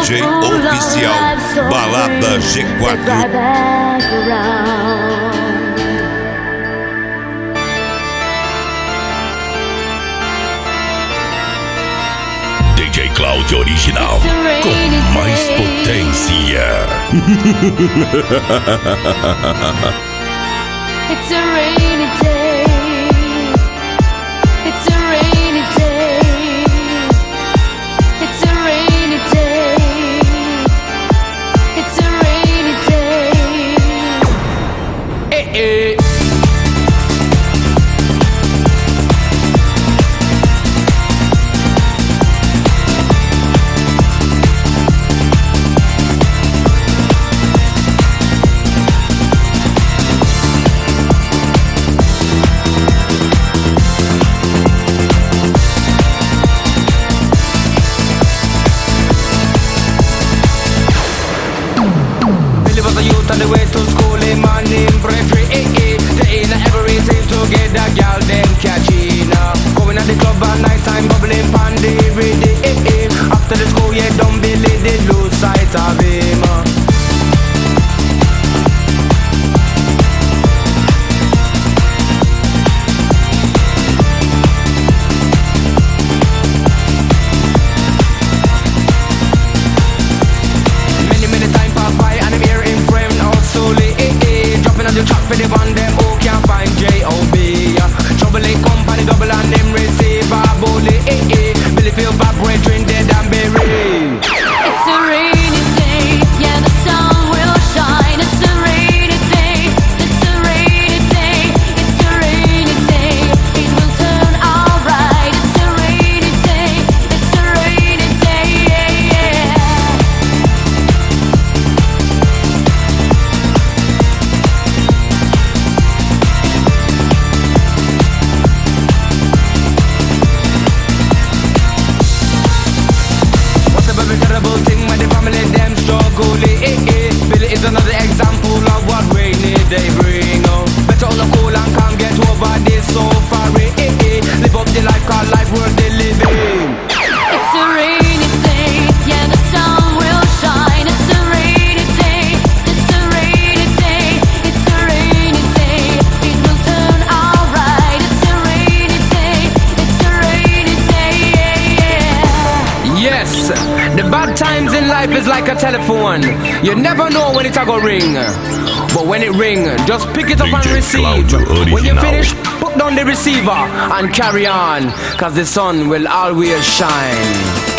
DJ oficial Balada G4. DJ Cláudio original com mais potência. It's a rainy day. It's a rainy day. It's a rainy day. It's a rainy day. Hey, hey. On the way to school, in my name Frederick, they ain't everything to get that girl them catching going at the club at night time, bubbling pandy ready, after the school, yeah, don't believe they lose sight of him. Many time pass by and I'm here in frame slowly, dropping on the track for the band them who can't find J.O.B. Trouble ain't company, double and them receive a bully, Billy feel bad, brethren dead and buried. It's a rainy day, yeah, the sun will shine. It's a rainy day, it's a rainy day, it's a rainy day. It will turn alright. It's a rainy day, it's a rainy day, yeah, yeah. What's a very terrible thing when the family them struggle, Billy is another example of what rainy day bring, Better on the cool and calm, get over this so far, Live up the life, cause life worth the living. It's a rainy day, yeah, the sun will shine. It's a rainy day, it's a rainy day, it's a rainy day. It will turn alright. It's a rainy day, it's a rainy day, yeah, yeah. Yes, the bad times in life is like a telephone. You never know when it's a go ring, but when it ring, just pick it up and DJ receive. Cláudio When you original. finish, put down the receiver and carry on, cause the sun will always shine.